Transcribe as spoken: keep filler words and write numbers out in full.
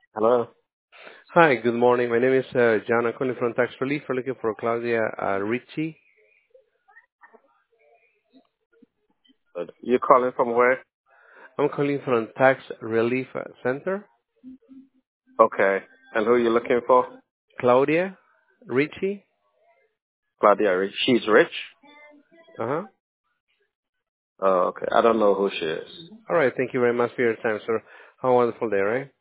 Hello. Hi, good morning. My name is uh, John. I'm calling from Tax Relief. We're looking for Claudia uh, Ricci. Uh, You're calling from where? I'm calling from Tax Relief uh, Center. Okay. And who you looking for? Claudia Ricci. Claudia Rich. She's rich? Uh-huh. Oh, okay. I don't know who she is. All right. Thank you very much for your time, sir. Have a wonderful day, right?